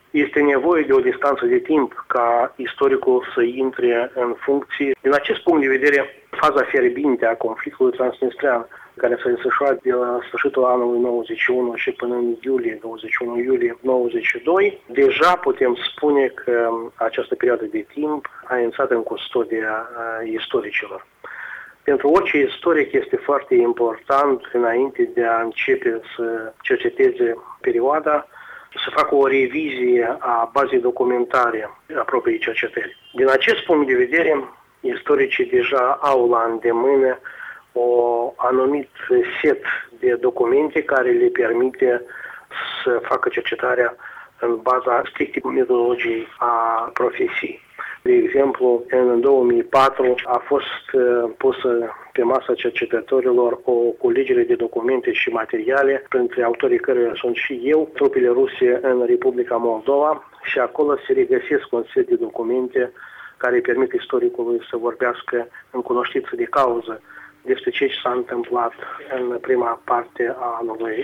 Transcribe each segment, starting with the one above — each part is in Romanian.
Este nevoie de o distanță de timp ca istoricul să intre în funcție. Din acest punct de vedere, faza fierbinte a conflictului transnistrean, care s-a desfășurat de la sfârșitul anului 91 și până în 21 iulie 92, deja putem spune că această perioadă de timp a intrat în custodia istoricilor. Pentru orice istoric este foarte important, înainte de a începe să cerceteze perioada, să facă o revizie a bazei documentare a propriei cercetări. Din acest punct de vedere, istoricii deja au la îndemână o anumit set de documente care le permite să facă cercetarea în baza strictei metodologiei a profesiei. De exemplu, în 2004 a fost pusă pe masa cercetătorilor o culegere de documente și materiale, printre autorii cărora sunt și eu, trupele ruse în Republica Moldova, și acolo se regăsesc un set de documente care permit istoricului să vorbească în cunoștință de cauză despre ce s-a întâmplat în prima parte a anului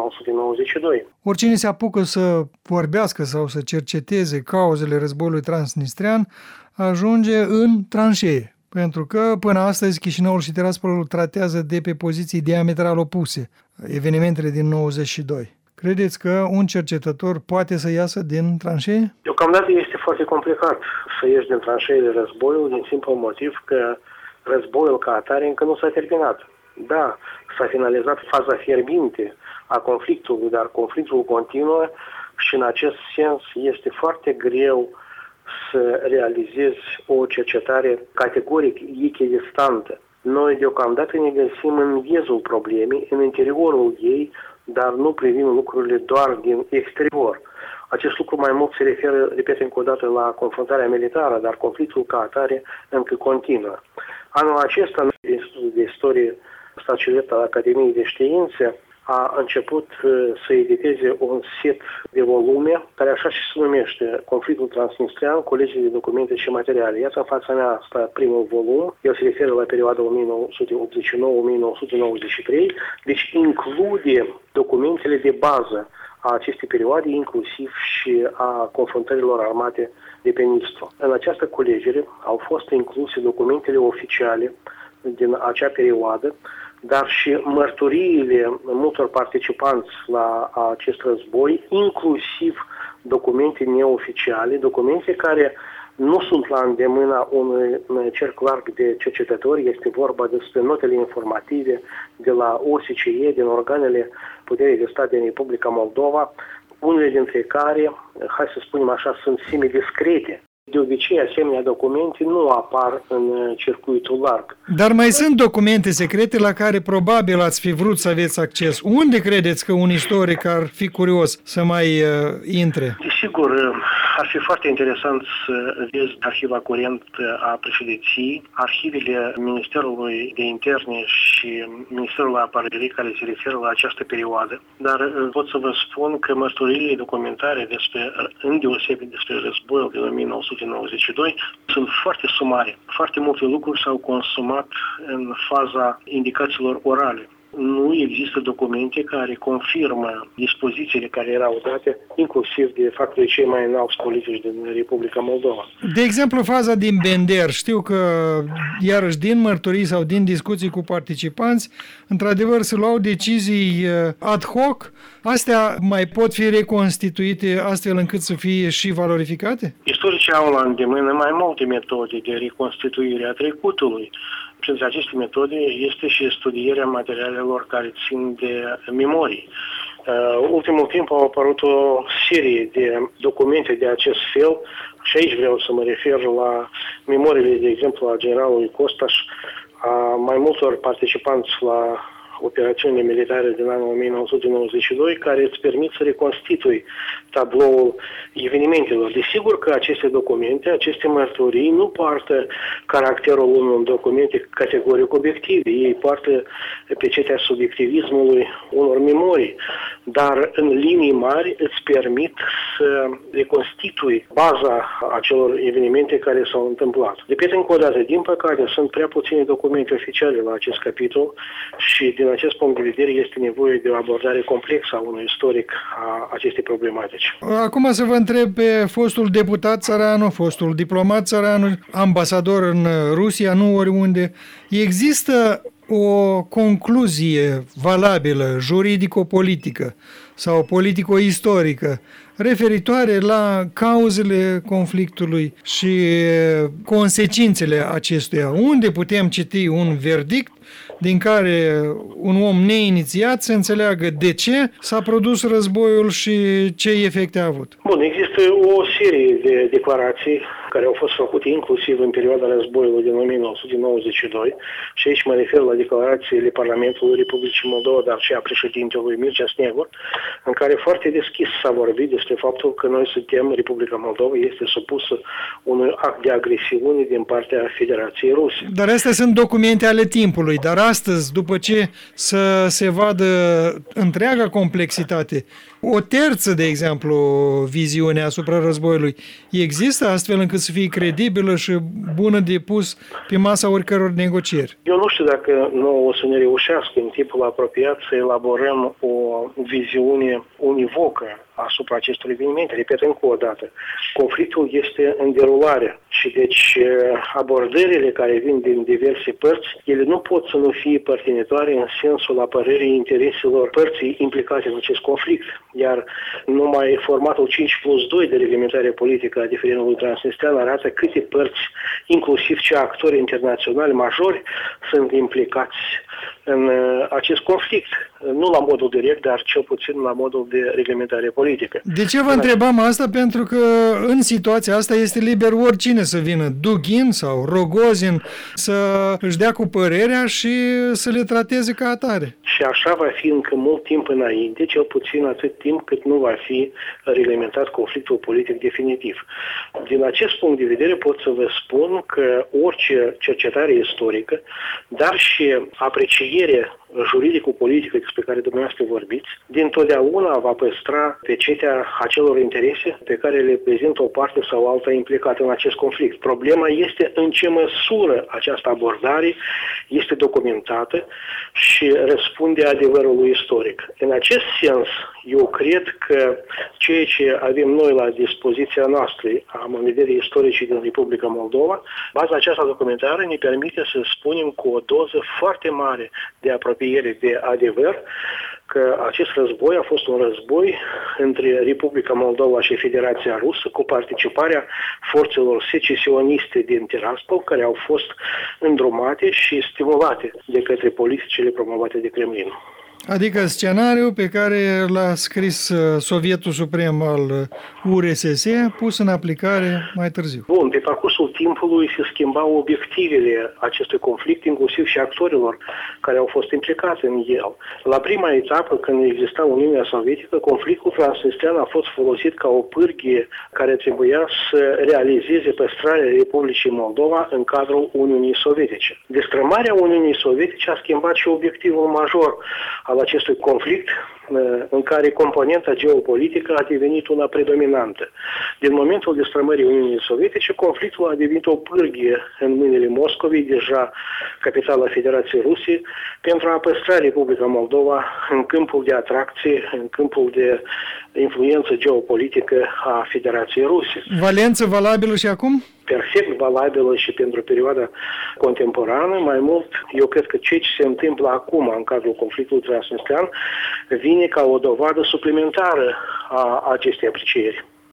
1992. Oricine se apucă să vorbească sau să cerceteze cauzele războiului transnistrean ajunge în tranșee, pentru că până astăzi Chișinăul și Tiraspolul tratează de pe poziții diametral opuse evenimentele din 92. Credeți că un cercetător poate să iasă din tranșee? Deocamdată este foarte complicat să ieși din tranșeile războiului din simplu motiv că războiul ca atare încă nu s-a terminat. Da, s-a finalizat faza fierbinte a conflictului, dar conflictul continuă și în acest sens este foarte greu să realizezi o cercetare categoric echidistantă. Noi deocamdată ne găsim în miezul problemei, în interiorul ei, dar nu privim lucrurile doar din exterior. Acest lucru mai mult se referă, repet încă o dată, la confruntarea militară, dar conflictul ca atare încă continuă. Anul acesta, Institutul de Istorie Stacilet al Academiei de Științe a început să editeze un set de volume care așa și se numește Conflictul Transnistrean, colecție de documente și materiale. Iată în fața mea asta primul volum, el se referă la perioada 1989-1993, deci include documentele de bază a acestei perioade, inclusiv și a confruntărilor armate de pe Nistru. În această culegere au fost incluse documentele oficiale din acea perioadă, dar și mărturiile multor participanți la acest război, inclusiv documente neoficiale, documente care nu sunt la îndemâna unui cerc larg de cercetători, este vorba despre notele informative de la OSCE, din organele puterii de stat din Republica Moldova, unele dintre care, hai să spunem așa, sunt semi-discrete. De obicei, asemenea documente nu apar în circuitul larg. Dar mai sunt documente secrete la care probabil ați fi vrut să aveți acces. Unde credeți că un istoric ar fi curios să mai intre? Desigur, ar fi foarte interesant să vezi arhiva curent a președinției, arhivele Ministerului de Interne și Ministerul Apărării care se referă la această perioadă. Dar pot să vă spun că mărturiile documentare îndeosebi despre războiul din 1992 sunt foarte sumare. Foarte multe lucruri s-au consumat în faza indicațiilor orale. Nu există documente care confirmă dispozițiile care erau date, inclusiv de factorii cei mai înalți politici din Republica Moldova. De exemplu, faza din Bender. Știu că, iarăși, din mărturii sau din discuții cu participanți, într-adevăr se luau decizii ad hoc. Astea mai pot fi reconstituite astfel încât să fie și valorificate? Istoricii au la îndemână mai multe metode de reconstituire a trecutului. Printre aceste metode este și studierea materialelor care țin de memorii. Ultimul timp au apărut o serie de documente de acest fel și aici vreau să mă refer la memoriile, de exemplu, a generalului Costaș, a mai multor participanți la operațiunile militare din anul 1992, care îți permit să reconstitui tabloul evenimentelor. Desigur că aceste documente, aceste mărturii nu poartă caracterul unor documente categoric obiective. Ei poartă pecetea subiectivismului unor memorii, dar în linii mari îți permit să reconstitui baza acelor evenimente care s-au întâmplat. Repet încă o dată, din păcate sunt prea puține documente oficiale la acest capitol și din acest punct de vedere este nevoie de o abordare complexă a unui istoric a acestei problematici. Acum să vă întreb pe fostul deputat țăranu, fostul diplomat țăranu, ambasador în Rusia, nu oriunde. Există o concluzie valabilă, juridico-politică sau politico-istorică, referitoare la cauzele conflictului și consecințele acestuia? Unde putem citi un verdict din care un om neinițiat să înțeleagă de ce s-a produs războiul și ce efecte a avut? Bun, există o serie de declarații care au fost făcute inclusiv în perioada războiului din 1992 și aici mă refer la declarațiile Parlamentului Republicii Moldova, dar și a președintelui Mircea Snegur, în care foarte deschis s-a vorbit despre faptul că noi suntem, Republica Moldova este supusă unui act de agresiune din partea Federației Ruse. Dar astea sunt documente ale timpului, dar astăzi, după ce să se vadă întreaga complexitate, o terță, de exemplu, viziune asupra războiului, există astfel încât să fie credibilă și bună de pus pe masa oricăror negocieri? Eu nu știu dacă nouă o să ne reușească în timpul apropiat să elaborăm o viziune univocă asupra acestor evenimente. Repet încă o dată, conflictul este în derulare și deci abordările care vin din diverse părți, ele nu pot să nu fie părtinitoare în sensul apărării intereselor părții implicate în acest conflict. Iar numai formatul 5+2 de reglementare politică a diferendului transnistrian arată câte părți, inclusiv cei actori internaționali majori, sunt implicați în acest conflict. Nu la modul direct, dar cel puțin la modul de reglementare politică. De ce vă întrebam asta? Pentru că în situația asta este liber oricine să vină, Dugin sau Rogozin, să își dea cu părerea și să le trateze ca atare. Și așa va fi încă mult timp înainte, cel puțin atât timp cât nu va fi reglementat conflictul politic definitiv. Din acest punct de vedere pot să vă spun că orice cercetare istorică, dar și apreciere juridico-politică despre care dumneavoastră vorbiți, dintotdeauna va păstra pecetea acelor interese pe care le prezintă o parte sau alta implicată în acest conflict. Problema este în ce măsură această abordare este documentată și răspunde adevărului istoric. În acest sens, eu cred că ceea ce avem noi la dispoziția noastră, am în vedere istoricii din Republica Moldova, baza aceasta documentară ne permite să spunem cu o doză foarte mare de apropiere de adevăr că acest război a fost un război între Republica Moldova și Federația Rusă cu participarea forțelor secesioniste din Tiraspol, care au fost îndrumate și stimulate de către politicile promovate de Kremlin. Adică scenariul pe care l-a scris Sovietul Suprem al URSS, pus în aplicare mai târziu. Bun, pe parcursul timpului se schimbau obiectivele acestui conflict, inclusiv și actorilor care au fost implicați în el. La prima etapă, când exista Uniunea Sovietică, conflictul transnistrian a fost folosit ca o pârghie care trebuia să realizeze păstrarea Republicii Moldova în cadrul Uniunii Sovietice. Destrămarea Uniunii Sovietice a schimbat și obiectivul major al acestui conflict, în care componenta geopolitică a devenit una predominantă. Din momentul destrămării Uniunii Sovietice, conflictul a devenit o pârghie în mâinile Moscovei, deja capitala Federației Rusiei, pentru a păstra Republica Moldova în câmpul de atracție, în câmpul de influență geopolitică a Federației Ruse. Valență valabilă și acum? Perfect valabilă și pentru perioada contemporană. Mai mult, eu cred că ceea ce se întâmplă acum în cadrul conflictului transnistrian vine ca o dovadă suplimentară a acestei aprecieri.